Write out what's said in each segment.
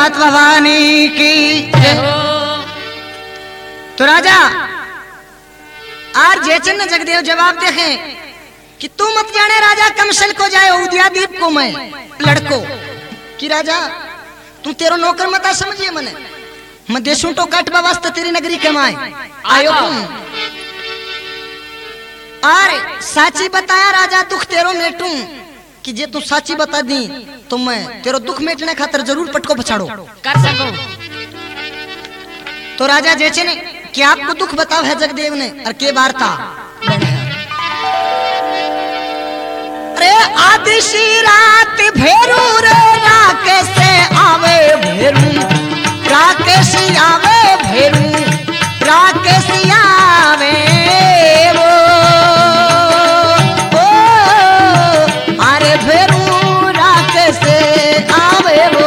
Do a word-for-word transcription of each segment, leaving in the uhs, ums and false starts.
मात भवानी की जय हो। तो राजा आज जयचंद जगदेव जवाब देखे कि तू मत जाने राजा कमशल को जाए उदयादीप को मैं लड़को कि राजा तू तेरो नौकर मता समझिए मने मैं देशों तो काटवा वास्ते तेरी नगरी कमाए आयो तुम अरे साची बताया राजा दुख तेरो मेटू कि जे तू साची बता दी तो मैं तेरो दुख मेटने खातर जरूर पटको पछाड़ो कर सको। तो राजा जैसे ने कि आपको दुख बताओ है जगदेव ने और के बार था अरे आदि सी रात भेरू रे राकेश से आवे भेरू राकेश आवे भेरू राकेश आवे वो ओ अरे भेरू राकेश आवे वो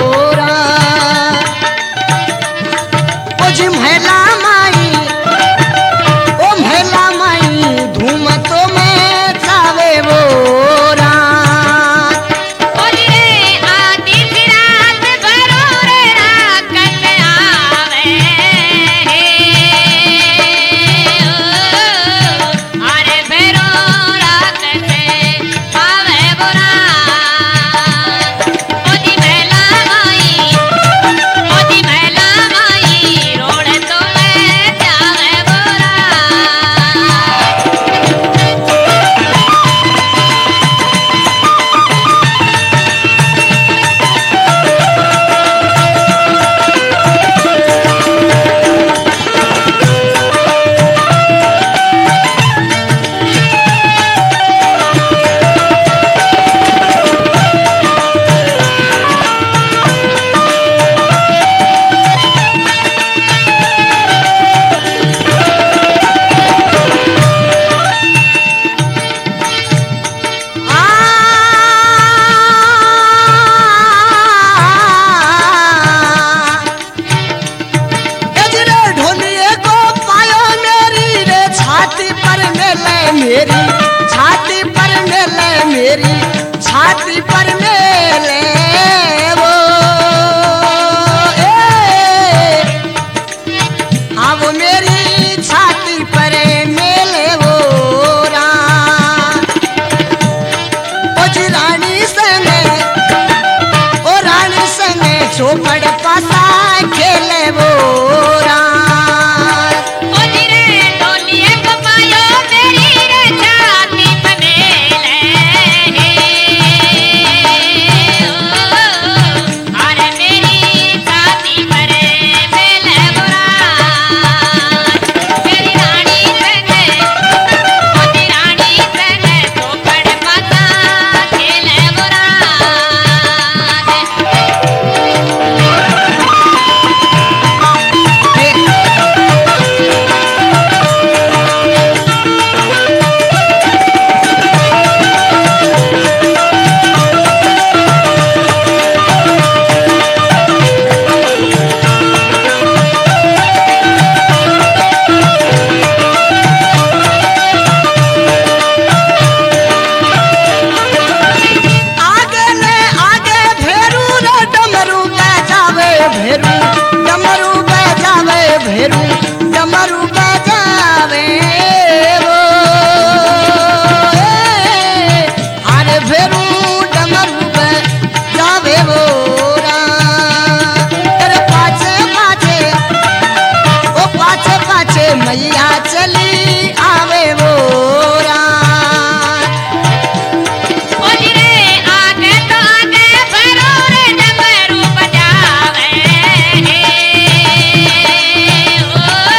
ओ जी महिला माई ओ महिला माई धूम तो में चावे वो ओ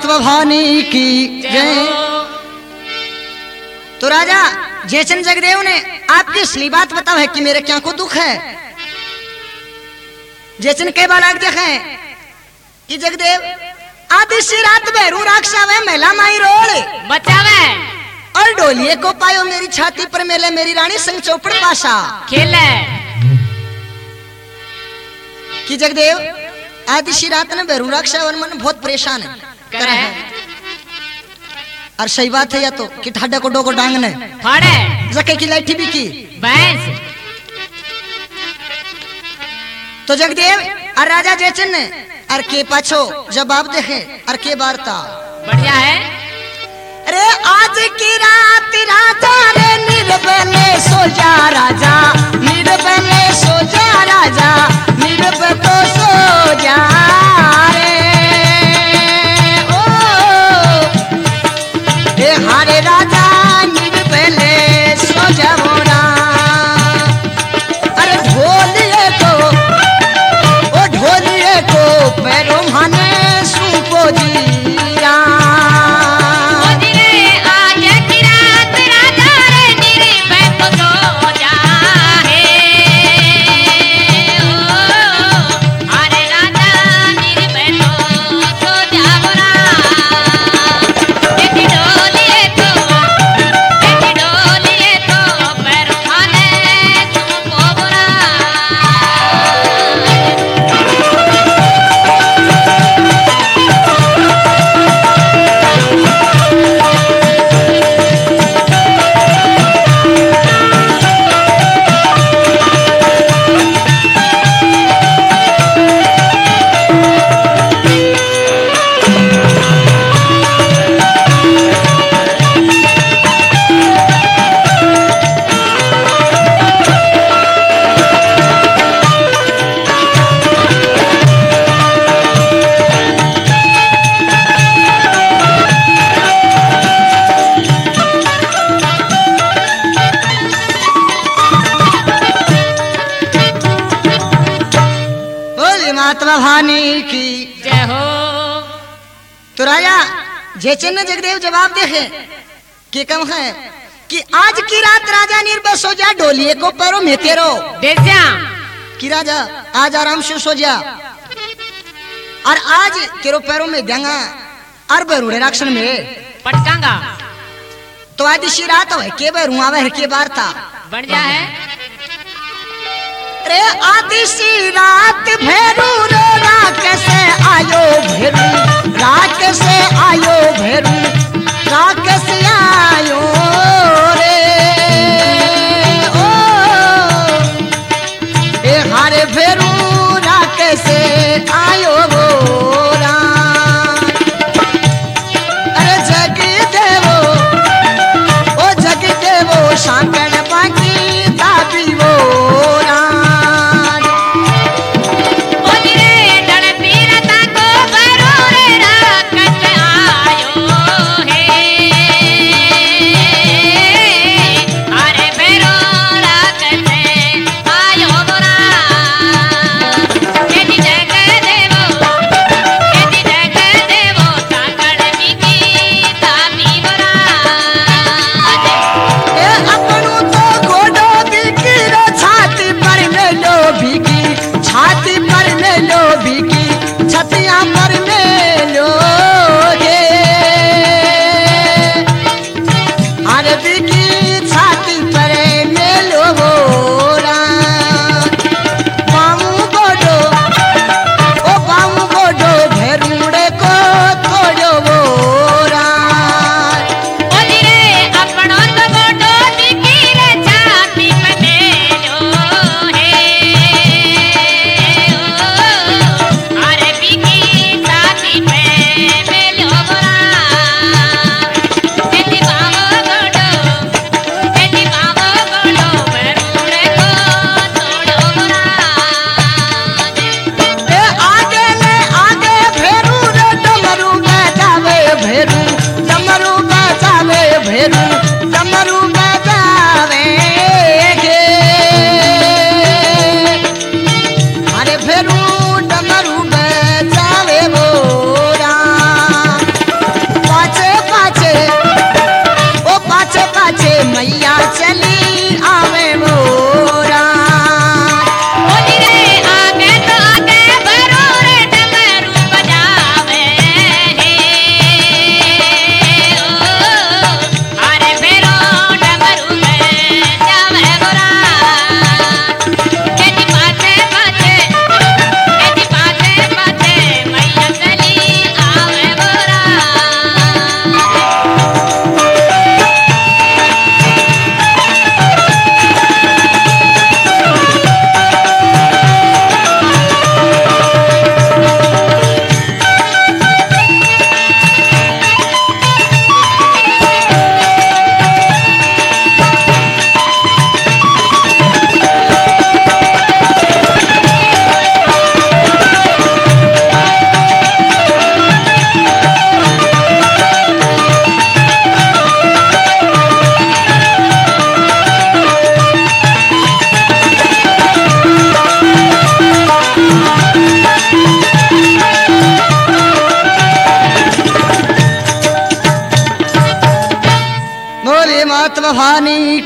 मातवा भवानी की जय। तो राजा जयचंद जगदेव ने आपकी असली बात बताओ है कि मेरे क्या को दुख है। जयचंद कई बार आग देखे कि जगदेव आधी सी रात भैरू राक्षावे महिला माई रोल बचावे और डोलिए को पायो मेरी छाती पर मेले मेरी रानी संग चौपड़ पाशा खेले कि जगदेव आधी सी रात ने भैरू राक्षावन मन बहुत परेशान है करे और सही बात है या तो कि ठाडा को डोको डांगने फाड़े जके की लाठी भी की भैंस। तो जगदेव और राजा जयचंद ने और के पाछो जवाब देखे और के वार्ता बढ़िया है। अरे आज की रात राजा रे निर्बले सो जा राजा निर्बले सो जा राजा निर्ब तो सो जा रे ओ ए हारे राजा निर्बले सो जा मोरा। अरे ढोलिए को ओ ढोलिए को पैरों माने सुको जिया मातवा भानी की जय हो। तो राजा जयचंद ने जगदेव जवाब देखे कि कम है कि आज की रात राजा निर्बस हो जा डोलिए को पैरों में तेरो बेचा कि राजा आज आराम से सो जा और आज तेरो पैरों में देंगा और बरूड़े राक्षण में पटकांगा। तो आज सी रात है के बरू आवे है के वार्ता बढ़िया है। रे आदि सी रात भैरू रे रात से आयो भैरू रात से आयो भैरू रात से आयो रे ओ ए हारे भैरू रात से आयो बोरा। अरे जगी देवो ओ जगी देवो सांकन बाकी दाबी वो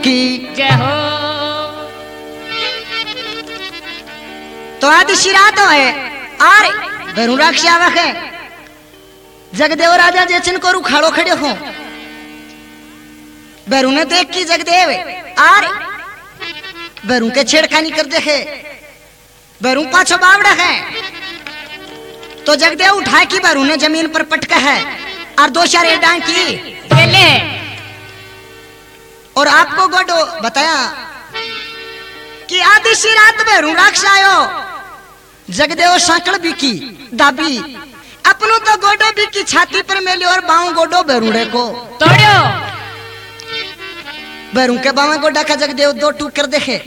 की जय हो। तो आदि शिरात है आरे भैरू राक्षी आवक है जगदेव राजा जेचन को रुखाड़ो खड़े हो भैरू ने देख की जगदेव आरे भैरू के छेड़खानी कर देखे भैरू पाछो बावड़ा है तो जगदेव उठा की भैरू ने जमीन पर पटका है और दो चार डांग की ले और आपको गोडो बताया कि आदि सी रात में रूराक्ष आयो जगदेव सांकड़ बिकी दाबी अपनो तो गोडो बिकी छाती पर मेले और बाऊ गोडो बेरूड़े को तोड़ो बेरू के बावा गोडा का जगदेव दो टूक कर देखे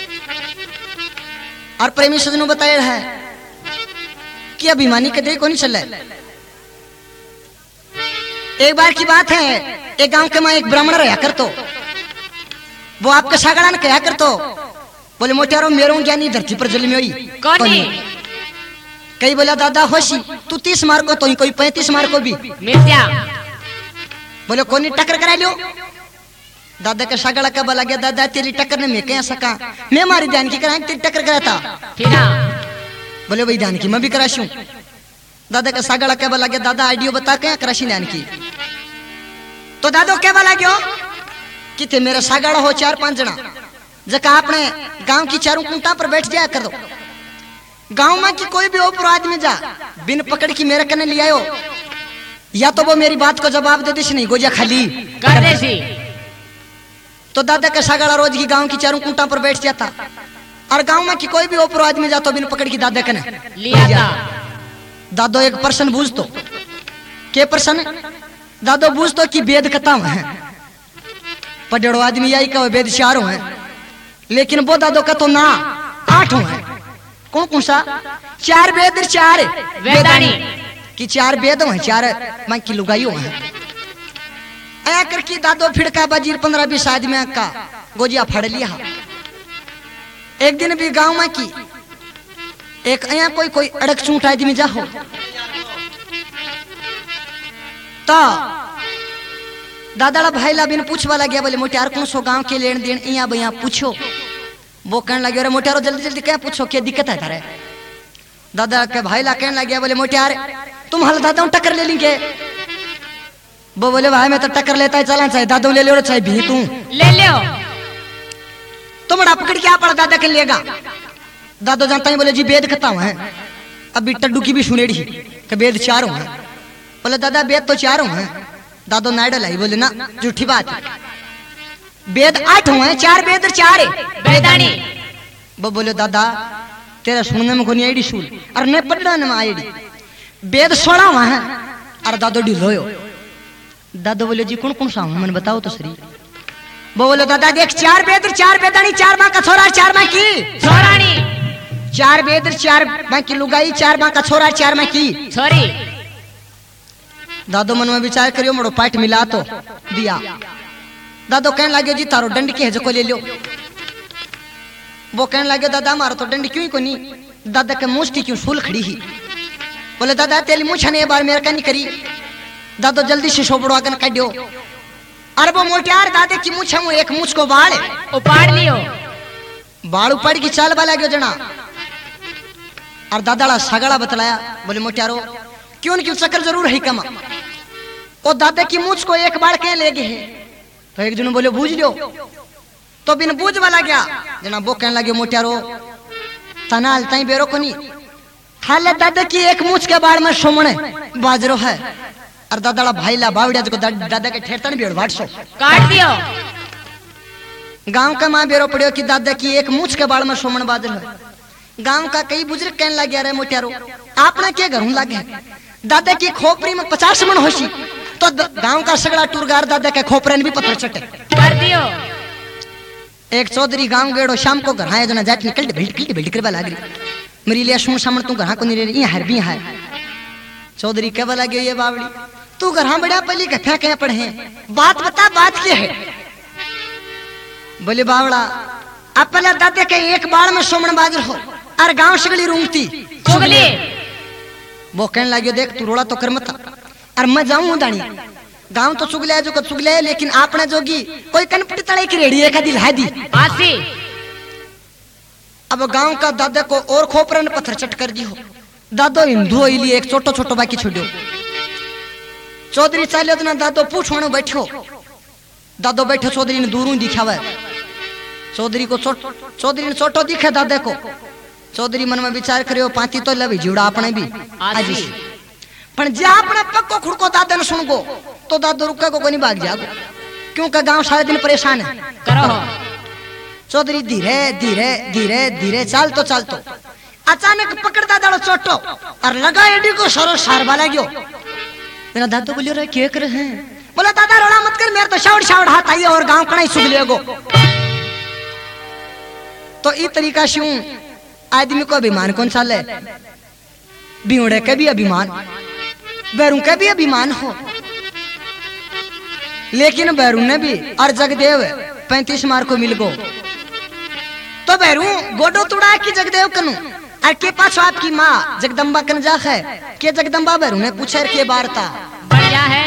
और प्रेमी सजनों बताया है कि अभिमानी कदे को नहीं चले। एक बार की बात है एक गांव के मां एक ब्राह्मण रहा कर तो वो आपका सागड़ान कहा कर तो बोले मोटियारो मेरो ज्ञानी धरती पर जल में हुई कौन कई बोला दादा होशी तू तीस मार को तो ही कोई पैंतीस मार को भी मिर्जा बोले कोनी टक्कर करा लियो दादा का सागड़ा का बोला गया दादा तेरी टक्कर ने मैं कह सका मैं मारी ध्यान की करा तेरी टक्कर कराता फिर बोले वही ध्यान की मैं भी कराशूं दादा का सागड़ा क्या बोला गया दादा आइडियो बता के कराशी ध्यान की तो दादो क्या बोला गयो कि ते मेरा सागड़ा हो चार पांच जना जका आपने गांव की चारों कुंटा पर बैठ जाया कर दो गांव में की कोई भी ऊपर आदमी जा बिन पकड़ की मेरे कने ले आयो या तो वो मेरी बात को जवाब दे देश नहीं गोजा खाली कर देसी तो दादा का सागड़ा रोज की गांव की चारों कुंटा पर बैठ जाता और गांव में की कोई भी ऊपर आदमी जा तो बिन पकड़ की दादा कने लिया था दादो एक प्रश्न बूझ तो के प्रश्न दादो बूझ तो कि वेद कथा है पढ़ो आदमी आई का वेद चारों है लेकिन वो दादो का तो ना आठों है कौन कौन सा चार वेद चार वेदानी कि चार वेद हैं चार मां की लुगाइयों हैं आया करके दादो फिड़का बाजीर पंद्रह बीस आदमी का गोजिया फाड़ लिया एक दिन भी गांव में की एक आया कोई कोई अड़क चूंट आदमी जा हो तो दादा भाई ला बिन पूछवा लग गया बोले मोटियार कौन सो गांव के लेन देन इया भैया पूछो वो कहने लगे अरे मोटियारो जल्दी जल्दी क्या पूछो क्या दिक्कत है तारे दादा के भाई ला कहने लगे बोले मोटियार तुम हल दादा टक्कर ले लेंगे वो बोले भाई मैं तो टक्कर लेता है चला चाहे दादो ले ले चाहे भी तू ले लियो तुम बड़ा पकड़ क्या पड़ा दादा के लेगा दादो जानता ही बोले जी वेद कथा है अभी टड्डू की भी सुनेड़ी कि वेद चारों हैं बोले दादा वेद तो चारों हैं दादो नाइडल आई बोले ना झूठी बात वेद आठ हैं चार वेद चार है वेदानी वो बोले दादा तेरा सुनने में कोनी आईडी सुन और ने पढ़ना में आईडी वेद सोलह हुआ है और दादो ढिलोयो दादो बोले जी कौन कौन सा हूं मैंने बताओ तो सही वो बोले दादा देख चार वेद चार वेदानी चार माँ का छोरा चार माँ की छोरानी चार वेद चार माँ की लुगाई चार माँ का छोरा चार माँ की छोरी दादो मन में विचार करियो मोड़ो पाठ मिला तो दिया दादो कहने लगे जी तारो दंड की है जो ले लो वो कहने लगे दादा मारो तो दंड क्यों को नहीं दादा के मुष्टि क्यों फूल खड़ी ही बोले दादा तेरी मुछ ने बार मेरे का नहीं करी दादो जल्दी से शोबड़ो आगन काटियो अरे वो मोटियार दादे की मुछ है एक मुछ को बाल उपाड़ लियो बाल उपाड़ की चाल वाला गयो जना और दादाड़ा सागड़ा बतलाया बोले मोटियारो क्यों क्यों चक्कर जरूर है कमा और दादा की मुछ को एक बार कह ले गए तो एक जन बोले बूझ लियो तो बिन बूझ वाला गया जना वो कहने लगे मोटियारो तनाल तई बेरो को नहीं हाले दादा की एक मुछ के बाड़ में सोमने बाजरो है और दादा भाई ला बावड़िया को दादा के ठेरता नहीं बेड़ बाटसो काट दियो गांव का मां बेरो पड़ियो कि दादा की एक मुछ के बाड़ में सोमन बाजरो है गांव का कई बुजुर्ग कहने लगे अरे मोटियारो आपने क्या घर लगे दादा की खोपड़ी में पचास मन होशी तो गांव का सगड़ा टूरगार दादा के खोपरे ने भी पत्थर चटे कर दियो एक चौधरी गांव गेड़ो शाम को घर आया जना जाट निकल बिल्ट बिल्ट बिल्ट करवा लाग रही मेरी लिया सुन सामने तू घर को नहीं रही हर भी है चौधरी कहवा लगे ये बावड़ी तू घर बड़ा पहले कथा कह पढ़े बात बता बात क्या है बोले बावड़ा अब पहले दादा के एक बार में सोमन बाजर हो और गांव सगली रूंगती चुगली वो कहने लगे देख तू रोड़ा तो कर मत और मैं जाऊं दानी गांव तो चुगले जो को चुगले लेकिन आपने जोगी कोई कनपटी तड़े की रेडी है का दिल है दी आसी अब गांव का दादा को और खोपरन पत्थर चट कर दी हो दादो हिंदू हो लिए एक छोटो छोटो बाकी छोड़ो चौधरी चाले तो ना दादो पूछवानो बैठो दादो बैठो चौधरी ने दूरों दिखावे चौधरी को चौधरी ने छोटो दिखे दादे को चौधरी मन में विचार करियो पाती तो लवी जीवड़ा अपने भी आजी पर जे अपने पक्को खुड़को दादे ने सुन गो तो दादो रुके को कोनी भाग जागो क्योंकि गांव सारे दिन परेशान है करो चौधरी धीरे धीरे धीरे धीरे चाल तो चाल तो अचानक पकड़ता दाड़ो चोटो और लगा एडी को सरो सारबा लाग्यो मेरा दादू बोलियो रे क्या कर हैं बोला दादा रोड़ा मत कर मेरे तो शाउड शाउड हाथ आई और गांव कणाई सुग लेगो तो ई तरीका से आदमी को अभिमान कौन सा ले बिउड़े के भी अभिमान बैरू के भी अभिमान हो लेकिन बैरू ने भी और जगदेव पैंतीस मार को मिल गो तो बैरू गोडो तुड़ा की जगदेव कनु और के पास आपकी माँ जगदम्बा कन जा है के जगदम्बा बैरू ने पूछे के बारता बढ़िया है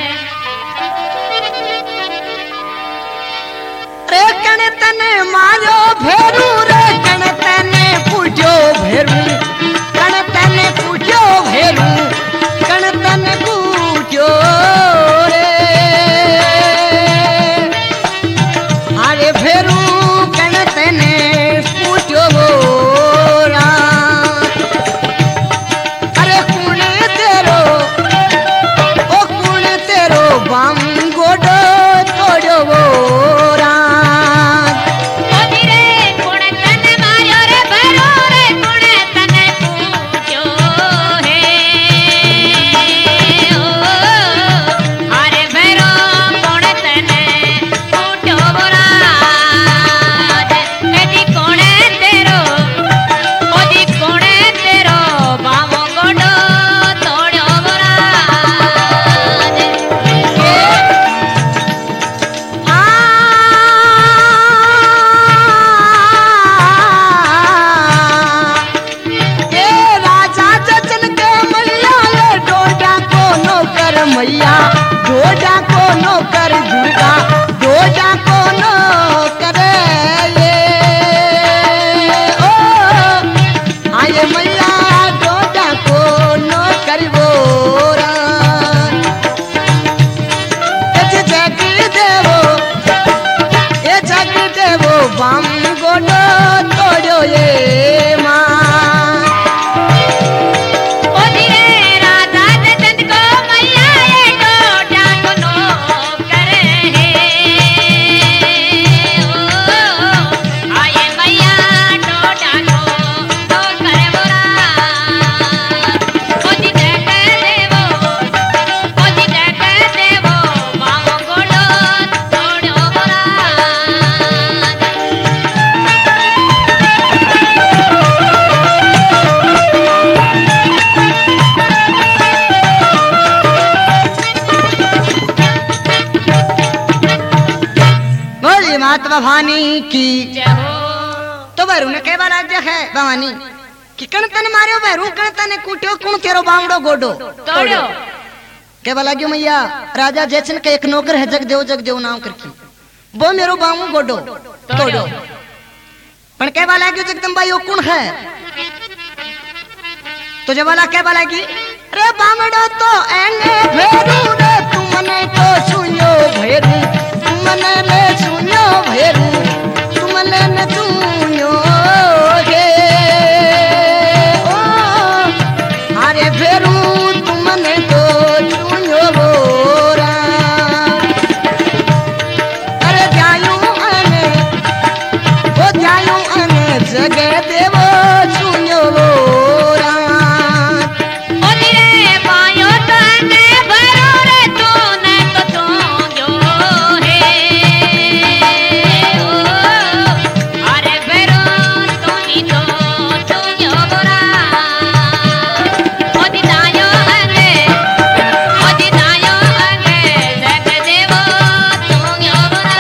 रे कने तने मारो भेरू रे कने तने पूजो भेरू कने तने पूजो भेरू कने तने पूजो रे अरे भेरू कने तने पूजो रा अरे कुने तेरो ओ कुने तेरो बाम गोडो तोड़ो रा मैया डोजा को नौकर दुर्गा डोजा को नौकर ये ओ आये मैया डोजा को नौकर बोरा ए जग देवो ए जग देवो बाम गोडो तोड़ो ये माँ माता भवानी की तो बैरू ने कई बार आज्ञा है भवानी कि कण तन मारियो बैरू कण तने कूटियो कुण तेरो बावड़ो गोडो तोड़ो के बाला क्यों मैया राजा जयचंद का एक नौकर है जगदेव जगदेव नाम करके वो मेरो बावू गोडो तोड़ो पण के बाला क्यों जगदम्बा यो कुण है तो जब वाला के बाला की रे बावड़ो तो एंगे भेरू रे तुमने तो सुनो भेरू तुमने ले सुनो भेरू तुमने न सुनो गे ओ अरे भेरू तुमने तो सुनो बोरा अरे जायूं अने ओ जायूं अने जगे देवो सुनो बोरा ओ धीरे पायो तने भरो रे तूने तो तू है ओ अरे भरो तूनी तो तू बोरा ओ दिदायो अरे ओ दिदायो अरे जग देवो तू बोरा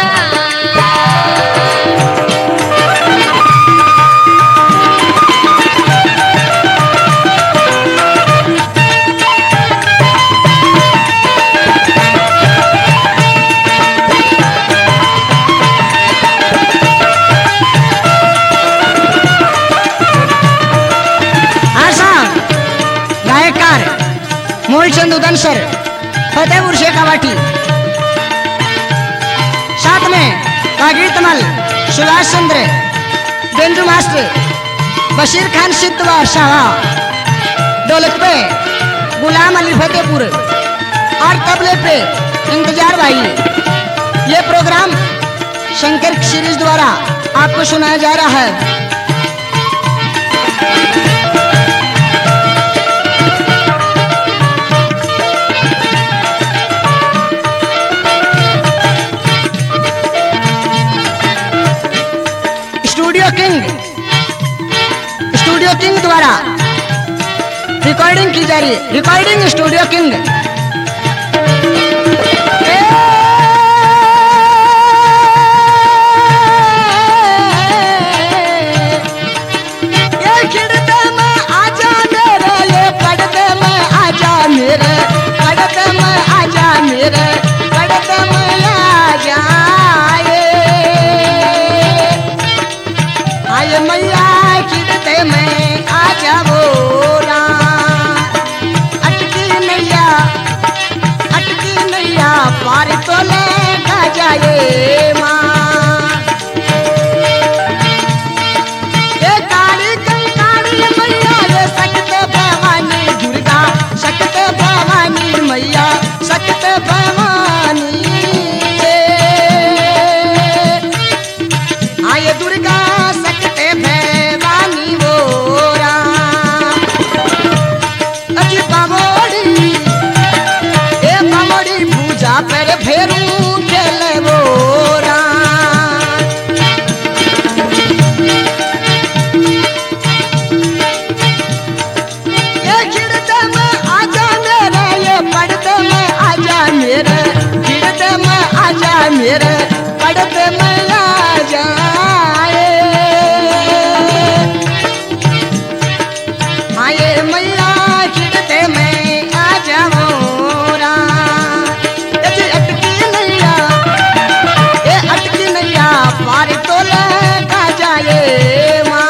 मूलचंद उदनसर फतेहपुर शेखावाटी, साथ में कागीर तमल सुभाष चंद्र बेंजू मास्टर, बशीर खान सिद्धवा शाह, ढोलक पे गुलाम अली फतेहपुर और तबले पे इंतजार भाई। ये प्रोग्राम शंकर सीरीज द्वारा आपको सुनाया जा रहा है। स्टूडियो किंग स्टूडियो किंग द्वारा रिकॉर्डिंग की जा रही है। Recording studio king. ये खिड़ते में आजा मेरे, ये पड़ते में आजा मेरे, पड़ते में आजा मेरे, पड़ते में आजा आए मैया खिड़ते में आजा बोला। अटकी नैया अटकी नैया पार तो लेगा जाए माँ। ये काली कंकाली मैया, ये सकते भवानी दुर्गा, सकते भवानी मैया, सकते भवानी आए दुर्गा सकते भवानी बोरा। अजी बामोड़ी ए बामोड़ी पूजा पर फेरू खेले बोरा। ये खिड़ते में आजा मेरे, ये पड़ते में आजा मेरे, खिड़ते में आजा मेरे, पड़ते में आजा आए मैया खिड़ते में आजा मोरा। ये अटकी नैया ये अटकी नैया पार तो लेगा जाए माँ।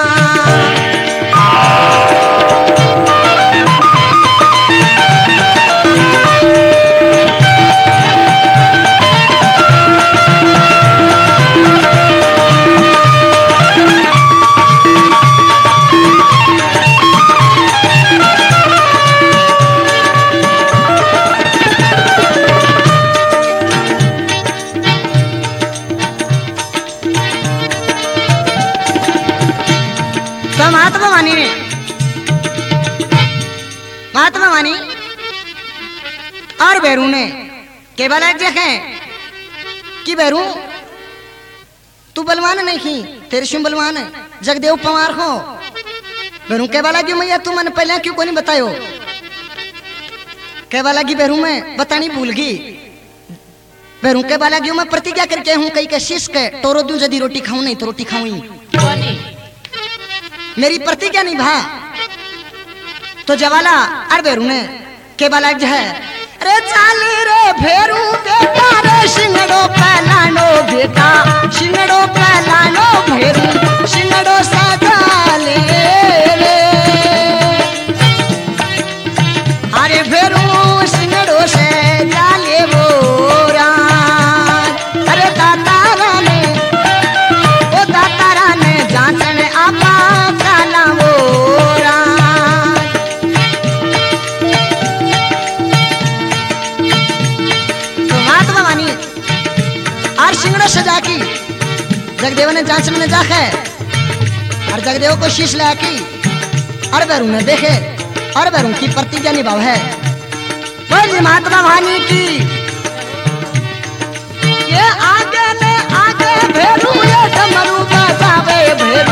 तो महात्मा वानी ने महात्मा वानी और बैरू ने केवल एक देखे कि बैरू तू बलवान नहीं की, तेरे शुम बलवान जगदेव पवार हो। बैरू केवल की मैया तू मन पहले क्यों को नहीं बतायो। केवल की बैरू में बतानी भूल गई। बैरू केवल की मैं प्रतिज्ञा करके हूँ कई के शीश के तोरो दूं यदि रोटी खाऊं नहीं तो रोटी खाऊं। मेरी प्रतिज्ञा निभा तो जवाला अरे बेरू ने के बाला जो है रे चाली रे भेरू बेटा रे सिंगड़ो पहलानो बेटा, सिंगड़ो पहलानो भेरू, सिंगड़ो सजा ले रे। अरे भेरू सिंगड़ो से जाले बोरा। अरे दातारा ने ओ दातारा ने जांचन आपा सजा की जगदेव ने जांच में जा है और जगदेव को शीश ला की और बैरू ने देखे और बैरू की प्रतिज्ञा निभाव है। बोली महात्मा वानी की ये आगे ने आगे भेरू ये डमरू बजावे भेरू